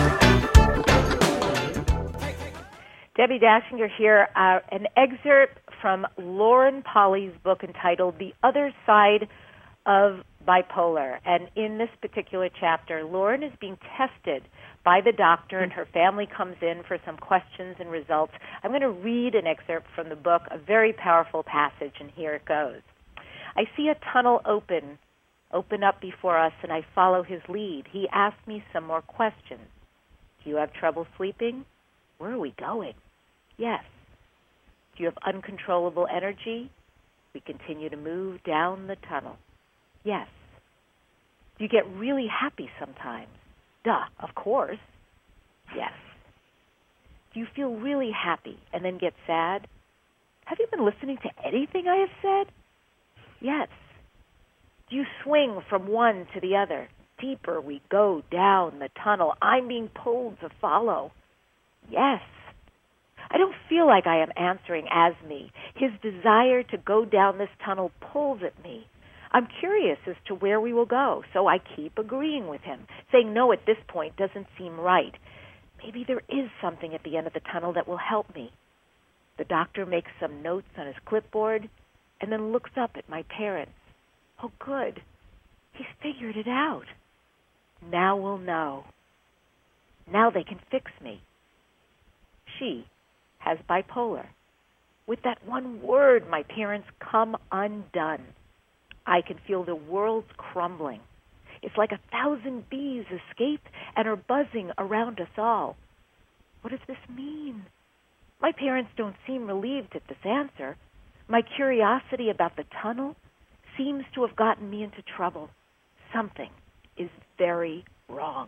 Debbie Dachinger here. Uh, an excerpt from Lauren Polly's book entitled The Other Side of Bipolar. And in this particular chapter, Lauren is being tested by the doctor, and her family comes in for some questions and results. I'm going to read an excerpt from the book, a very powerful passage, and here it goes. I see a tunnel open, open up before us, and I follow his lead. He asked me some more questions. Do you have trouble sleeping? Where are we going? Yes. Do you have uncontrollable energy? We continue to move down the tunnel. Yes. Do you get really happy sometimes? Duh, of course. Yes. Do you feel really happy and then get sad? Have you been listening to anything I have said? Yes. Do you swing from one to the other? Deeper we go down the tunnel. I'm being pulled to follow. Yes. I don't feel like I am answering as me. His desire to go down this tunnel pulls at me. I'm curious as to where we will go, so I keep agreeing with him, saying no at this point doesn't seem right. Maybe there is something at the end of the tunnel that will help me. The doctor makes some notes on his clipboard and then looks up at my parents. Oh, good. He's figured it out. Now we'll know. Now they can fix me. She has bipolar. With that one word, my parents come undone. I can feel the world's crumbling. It's like a thousand bees escape and are buzzing around us all. What does this mean? My parents don't seem relieved at this answer. My curiosity about the tunnel seems to have gotten me into trouble. Something is very wrong.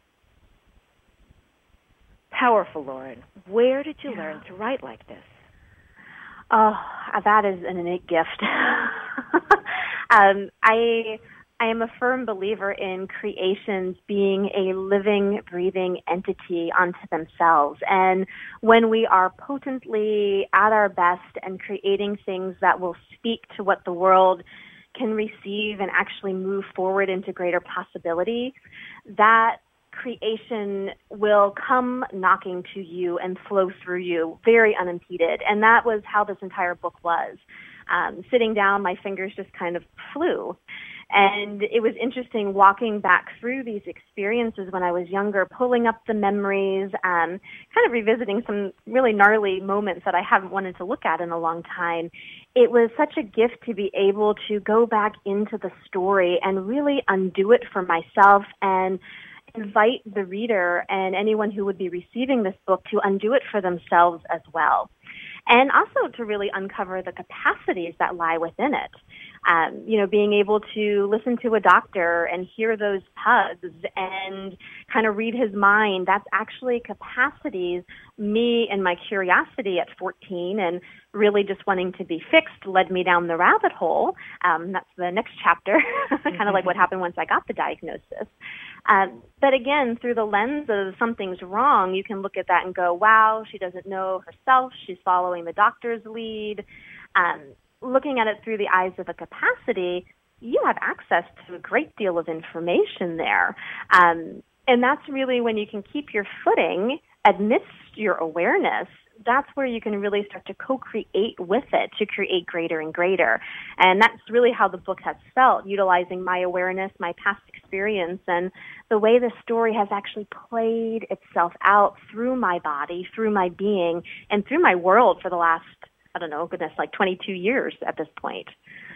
Powerful, Lauren. Where did you yeah. learn to write like this? Oh, that is an innate gift. um, I I am a firm believer in creations being a living, breathing entity unto themselves. And when we are potently at our best and creating things that will speak to what the world can receive and actually move forward into greater possibility, that creation will come knocking to you and flow through you very unimpeded. And that was how this entire book was. Um, sitting down, my fingers just kind of flew. And it was interesting walking back through these experiences when I was younger, pulling up the memories, um, kind of revisiting some really gnarly moments that I haven't wanted to look at in a long time. It was such a gift to be able to go back into the story and really undo it for myself and invite the reader and anyone who would be receiving this book to undo it for themselves as well. And also to really uncover the capacities that lie within it. Um, you know, being able to listen to a doctor and hear those pugs and kind of read his mind, that's actually capacities me and my curiosity at fourteen and really just wanting to be fixed led me down the rabbit hole. Um, that's the next chapter, kind of like what happened once I got the diagnosis. Um, but again, through the lens of something's wrong, you can look at that and go, wow, she doesn't know herself. She's following the doctor's lead. Um, looking at it through the eyes of a capacity, you have access to a great deal of information there. Um, and that's really when you can keep your footing amidst your awareness. That's where you can really start to co-create with it to create greater and greater. And that's really how the book has felt, utilizing my awareness, my past experience, and the way the story has actually played itself out through my body, through my being, and through my world for the last, I don't know, goodness, like twenty-two years at this point.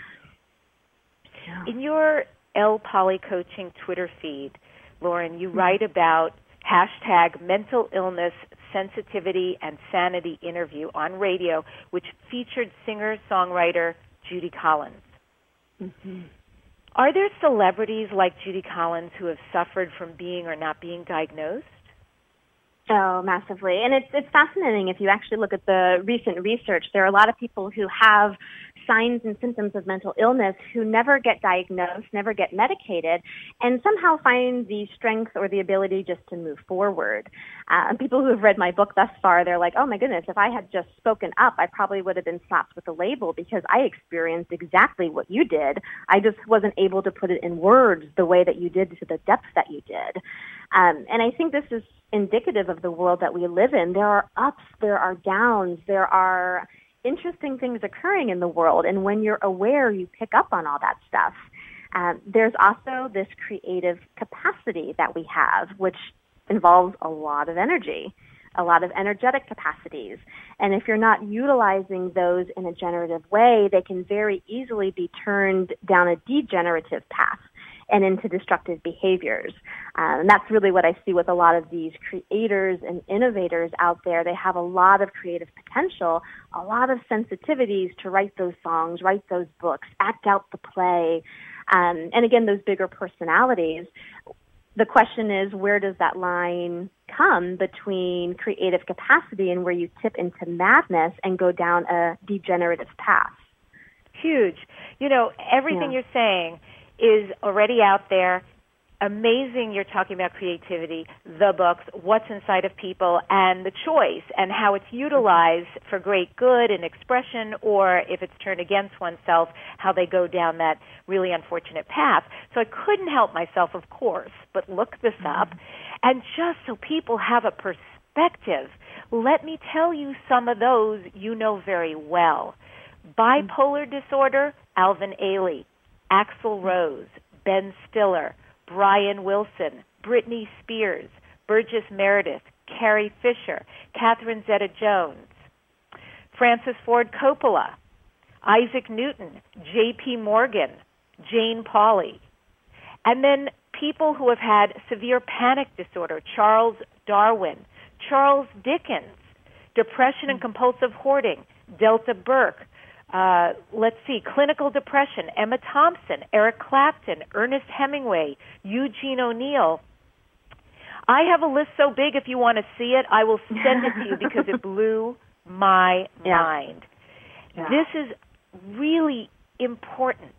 Yeah. In your L Poly Coaching Twitter feed, Lauren, you mm-hmm. write about hashtag mental illness, sensitivity, and sanity interview on radio, which featured singer-songwriter Judy Collins. Mm-hmm. Are there celebrities like Judy Collins who have suffered from being or not being diagnosed? Oh, massively. And it's it's fascinating if you actually look at the recent research. There are a lot of people who have signs and symptoms of mental illness who never get diagnosed, never get medicated, and somehow find the strength or the ability just to move forward. Uh, people who have read my book thus far, they're like, oh my goodness, if I had just spoken up, I probably would have been slapped with a label because I experienced exactly what you did. I just wasn't able to put it in words the way that you did to the depth that you did. Um, and I think this is indicative of the world that we live in. There are ups, there are downs, there are interesting things occurring in the world, and when you're aware, you pick up on all that stuff. Um, there's also this creative capacity that we have, which involves a lot of energy, a lot of energetic capacities. And if you're not utilizing those in a generative way, they can very easily be turned down a degenerative path and into destructive behaviors. Um, and that's really what I see with a lot of these creators and innovators out there. They have a lot of creative potential, a lot of sensitivities to write those songs, write those books, act out the play. Um, and again, those bigger personalities. The question is, where does that line come between creative capacity and where you tip into madness and go down a degenerative path? Huge. You know, everything yeah. you're saying is already out there. amazing you're talking about creativity, the books, what's inside of people, and the choice, and how it's utilized for great good and expression, or if it's turned against oneself, how they go down that really unfortunate path. So I couldn't help myself, of course, but look this up. And just so people have a perspective, let me tell you some of those you know very well. Bipolar disorder, Alvin Ailey. Axl Rose, Ben Stiller, Brian Wilson, Britney Spears, Burgess Meredith, Carrie Fisher, Catherine Zeta-Jones, Francis Ford Coppola, Isaac Newton, J P Morgan, Jane Pauley. And then people who have had severe panic disorder, Charles Darwin, Charles Dickens, depression and compulsive hoarding, Delta Burke, Uh, let's see, clinical depression, Emma Thompson, Eric Clapton, Ernest Hemingway, Eugene O'Neill. I have a list so big, if you want to see it, I will send it to you because it blew my yeah. mind. Yeah. This is really important,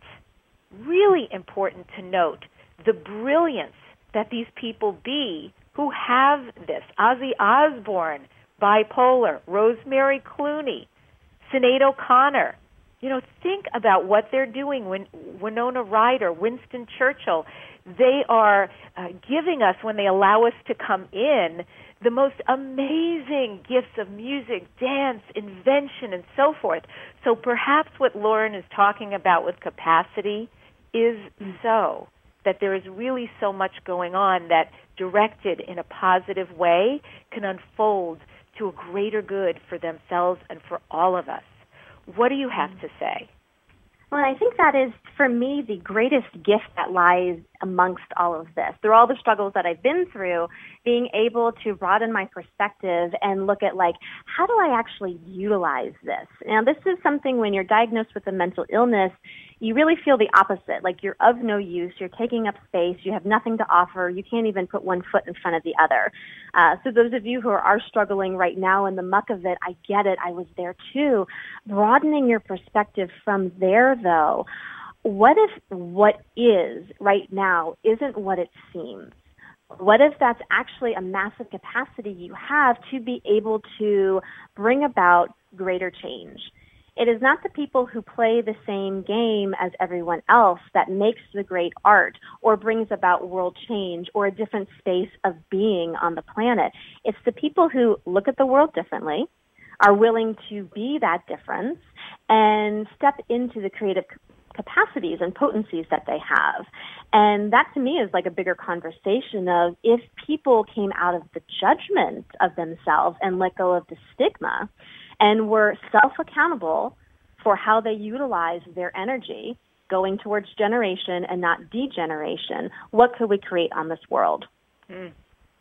really important to note the brilliance that these people be who have this. Ozzy Osbourne, bipolar, Rosemary Clooney, Sinead O'Connor. You know, think about what they're doing. When Winona Ryder, Winston Churchill, they are uh, giving us, when they allow us to come in, the most amazing gifts of music, dance, invention, and so forth. So perhaps what Lauren is talking about with capacity is so, that there is really so much going on that, directed in a positive way, can unfold to a greater good for themselves and for all of us. What do you have to say? Well, I think that is, for me, the greatest gift that lies amongst all of this. Through all the struggles that I've been through, being able to broaden my perspective and look at, like, how do I actually utilize this? Now, this is something when you're diagnosed with a mental illness, you really feel the opposite, like you're of no use, you're taking up space, you have nothing to offer, you can't even put one foot in front of the other. Uh, so those of you who are, are struggling right now in the muck of it, I get it, I was there too. Broadening your perspective from there, though, what if what is right now isn't what it seems? What if that's actually a massive capacity you have to be able to bring about greater change? It is not the people who play the same game as everyone else that makes the great art or brings about world change or a different space of being on the planet. It's the people who look at the world differently, are willing to be that difference, and step into the creative capacities and potencies that they have. And that, to me, is like a bigger conversation of, if people came out of the judgment of themselves and let go of the stigma and were self-accountable for how they utilize their energy going towards generation and not degeneration, what could we create on this world? Mm.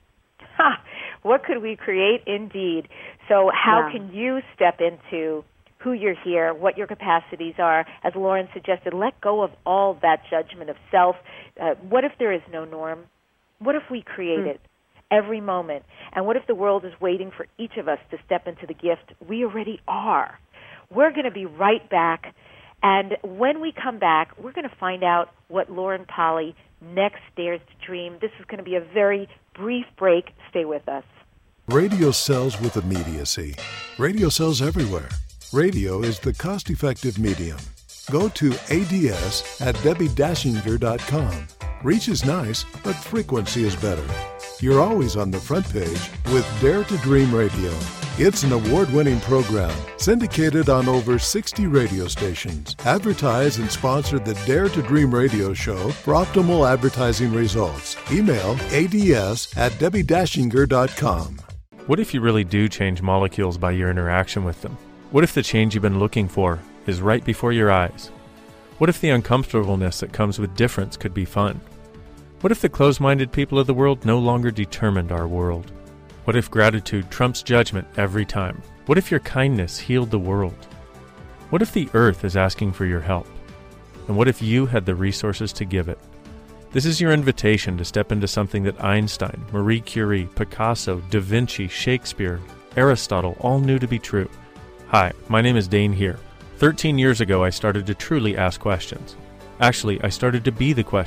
Ha! What could we create, indeed? So how yeah. can you step into who you're here, what your capacities are? As Lauren suggested, let go of all that judgment of self. Uh, what if there is no norm? What if we create mm. it every moment? And what if the world is waiting for each of us to step into the gift we already are? We're going to be right back. And when we come back, we're going to find out what Lauren Polly next dares to dream. This is going to be a very brief break. Stay with us. Radio sells with immediacy. Radio sells everywhere. Radio is the cost-effective medium. Go to A D S at debbie dashinger dot com. Reach is nice, but frequency is better. You're always on the front page with Dare to Dream Radio. It's an award-winning program syndicated on over sixty radio stations. Advertise and sponsor the Dare to Dream Radio show for optimal advertising results. Email A D S at debbie dashinger dot com. What if you really do change molecules by your interaction with them? What if the change you've been looking for is right before your eyes? What if the uncomfortableness that comes with difference could be fun? What if the closed-minded people of the world no longer determined our world? What if gratitude trumps judgment every time? What if your kindness healed the world? What if the earth is asking for your help? And what if you had the resources to give it? This is your invitation to step into something that Einstein, Marie Curie, Picasso, Da Vinci, Shakespeare, Aristotle all knew to be true. Hi, my name is Dane here. Thirteen years ago, I started to truly ask questions. Actually, I started to be the question.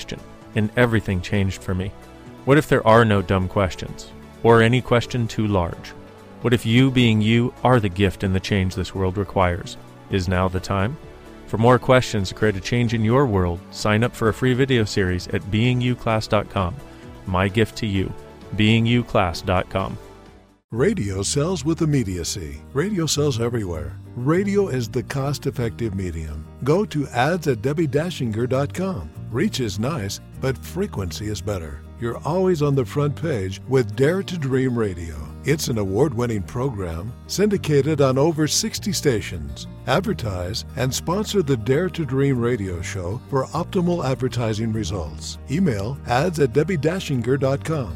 and everything changed for me. What if there are no dumb questions, or any question too large? What if you being you are the gift and the change this world requires? Is now the time? For more questions to create a change in your world, sign up for a free video series at being you class dot com. My gift to you, being you class dot com. Radio sells with immediacy. Radio sells everywhere. Radio is the cost-effective medium. Go to ads at debbie dashinger dot com. Reach is nice, but frequency is better. You're always on the front page with Dare to Dream Radio. It's an award-winning program syndicated on over sixty stations. Advertise and sponsor the Dare to Dream radio show for optimal advertising results. Email ads at debbie dashinger dot com.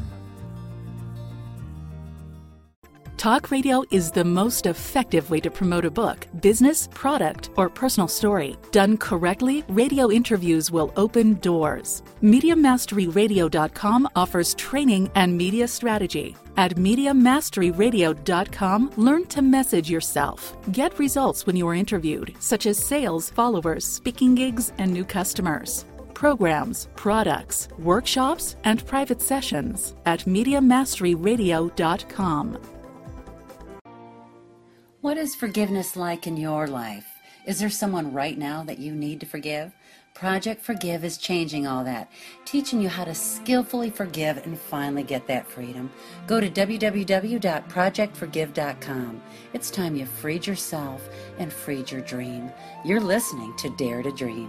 Talk radio is the most effective way to promote a book, business, product, or personal story. Done correctly, radio interviews will open doors. media mastery radio dot com offers training and media strategy. At media mastery radio dot com, learn to message yourself. Get results when you are interviewed, such as sales, followers, speaking gigs, and new customers. Programs, products, workshops, and private sessions at media mastery radio dot com. What is forgiveness like in your life? Is there someone right now that you need to forgive? Project Forgive is changing all that, teaching you how to skillfully forgive and finally get that freedom. Go to w w w dot project forgive dot com. It's time you freed yourself and freed your dream. You're listening to Dare to Dream.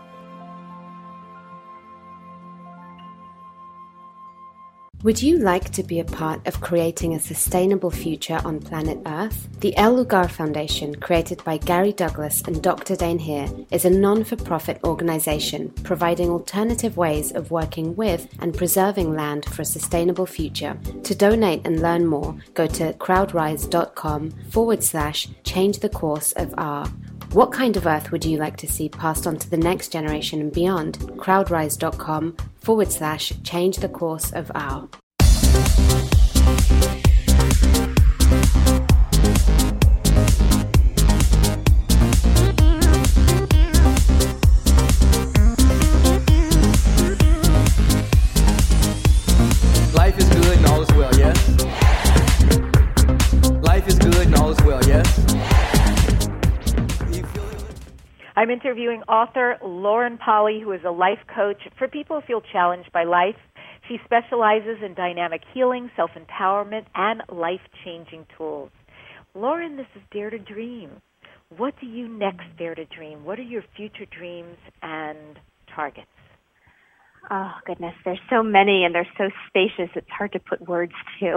Would you like to be a part of creating a sustainable future on planet Earth? The El Lugar Foundation, created by Gary Douglas and Doctor Dane Heer, is a non-for-profit organization providing alternative ways of working with and preserving land for a sustainable future. To donate and learn more, go to crowdrise.com forward slash change the course of R. What kind of Earth would you like to see passed on to the next generation and beyond? crowdrise.com forward slash change the course of our. Life is good and all is well, yes? Life is good and all is well, yes? I'm interviewing author Lauren Polly, who is a life coach for people who feel challenged by life. She specializes in dynamic healing, self-empowerment, and life-changing tools. Lauren, this is Dare to Dream. What do you next dare to dream? What are your future dreams and targets? Oh, goodness. There's so many, and they're so spacious, it's hard to put words to.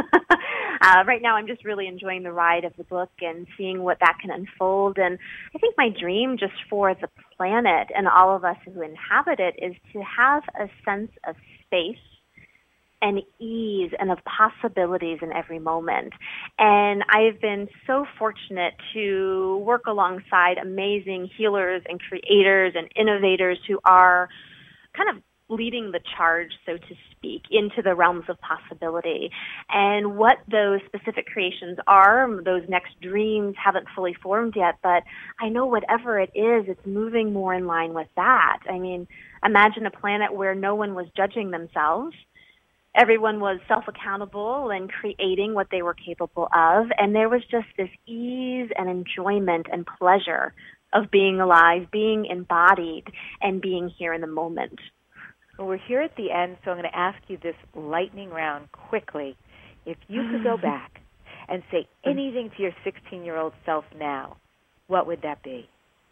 uh, right now, I'm just really enjoying the ride of the book and seeing what that can unfold. And I think my dream just for the planet and all of us who inhabit it is to have a sense of space and ease and of possibilities in every moment. And I've been so fortunate to work alongside amazing healers and creators and innovators who are kind of leading the charge, so to speak, into the realms of possibility. And what those specific creations are, those next dreams haven't fully formed yet, but I know whatever it is, it's moving more in line with that. I mean, imagine a planet where no one was judging themselves. Everyone was self-accountable and creating what they were capable of, and there was just this ease and enjoyment and pleasure of being alive, being embodied, and being here in the moment. Well, we're here at the end, so I'm going to ask you this lightning round quickly. If you could go back and say anything to your sixteen-year-old self now, what would that be?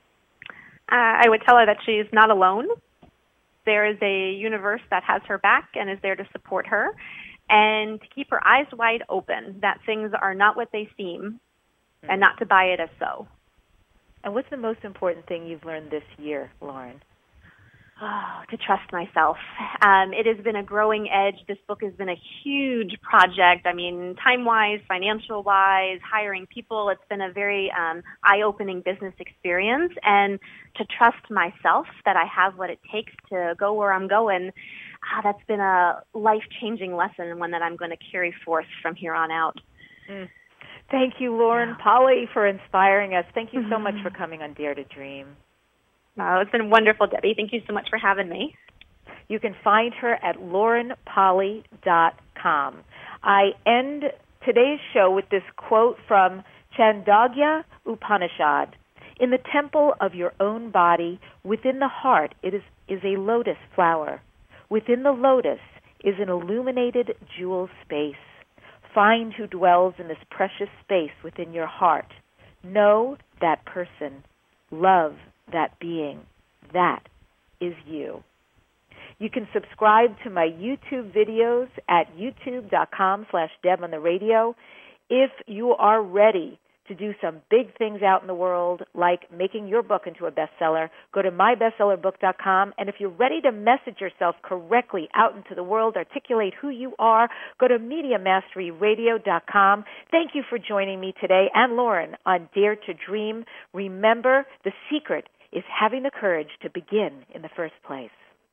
Uh, I would tell her that she's not alone. There is a universe that has her back and is there to support her, and to keep her eyes wide open, that things are not what they seem, and not to buy it as so. And what's the most important thing you've learned this year, Lauren? Oh, to trust myself. Um, it has been a growing edge. This book has been a huge project. I mean, time-wise, financial-wise, hiring people. It's been a very um, eye-opening business experience. And to trust myself that I have what it takes to go where I'm going, ah, that's been a life-changing lesson and one that I'm going to carry forth from here on out. Mm. Thank you, Lauren Polly, for inspiring us. Thank you so much for coming on Dare to Dream. Oh, it's been wonderful, Debbie. Thank you so much for having me. You can find her at lauren polly dot com. I end today's show with this quote from Chandogya Upanishad. In the temple of your own body, within the heart, it is, is a lotus flower. Within the lotus is an illuminated jewel space. Find who dwells in this precious space within your heart. Know that person. Love that being. That is you. You can subscribe to my YouTube videos at youtube.com slash Deb on the radio. If you are ready to do some big things out in the world, like making your book into a bestseller, go to my bestseller book dot com. And if you're ready to message yourself correctly out into the world, articulate who you are, go to media mastery radio dot com. Thank you for joining me today and Lauren on Dare to Dream. Remember, the secret is having the courage to begin in the first place.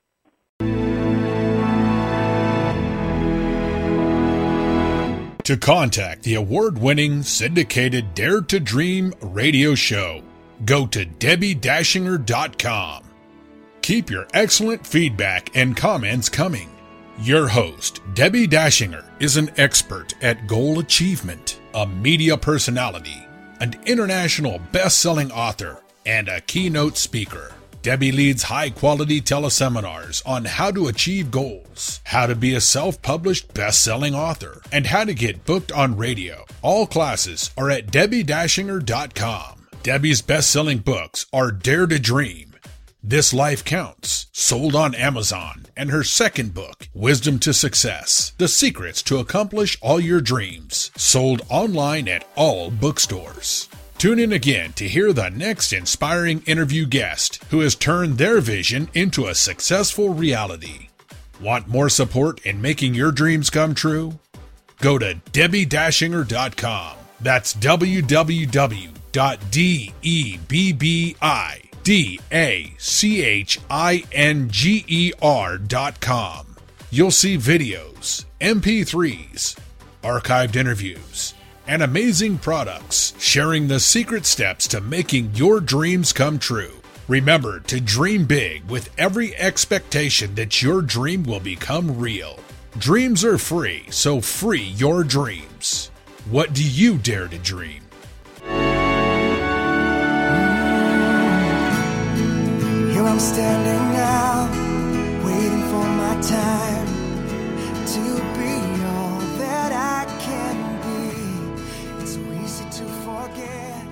To contact the award-winning syndicated Dare to Dream radio show, go to debbie dashinger dot com. Keep your excellent feedback and comments coming. Your host, Debbie Dashinger, is an expert at goal achievement, a media personality, an international best-selling author, and a keynote speaker. Debbie leads high-quality teleseminars on how to achieve goals, how to be a self-published best-selling author, and how to get booked on radio. All classes are at debbie dashinger dot com. Debbie's best-selling books are Dare to Dream, This Life Counts, sold on Amazon, and her second book, Wisdom to Success, The Secrets to Accomplish All Your Dreams, sold online at all bookstores. Tune in again to hear the next inspiring interview guest who has turned their vision into a successful reality. Want more support in making your dreams come true? Go to debbie dashinger dot com. That's w w w dot debbie dashinger dot com. You'll see videos, M P threes, archived interviews, and amazing products sharing the secret steps to making your dreams come true. Remember to dream big with every expectation that your dream will become real. Dreams are free, so free your dreams. What do you dare to dream? Here I'm standing now, waiting for my time to be all that I can be. It's so easy to forget.